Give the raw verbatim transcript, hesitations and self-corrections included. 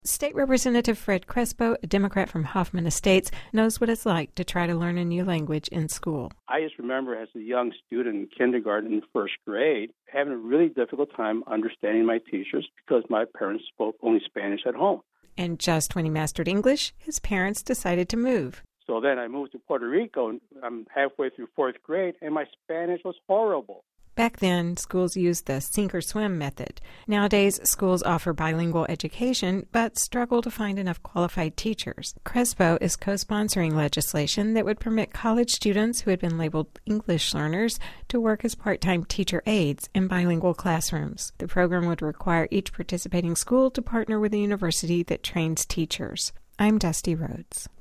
State Representative Fred Crespo, a Democrat from Hoffman Estates, knows what it's like to try to learn a new language in school. I just remember as a young student in kindergarten and first grade having a really difficult time understanding my teachers because my parents spoke only Spanish at home. And just when he mastered English, his parents decided to move. So then I moved to Puerto Rico, and I'm halfway through fourth grade, and my Spanish was horrible. Back then, schools used the sink-or-swim method. Nowadays, schools offer bilingual education, but struggle to find enough qualified teachers. Crespo is co-sponsoring legislation that would permit college students who had been labeled English learners to work as part-time teacher aides in bilingual classrooms. The program would require each participating school to partner with a university that trains teachers. I'm Dusty Rhodes.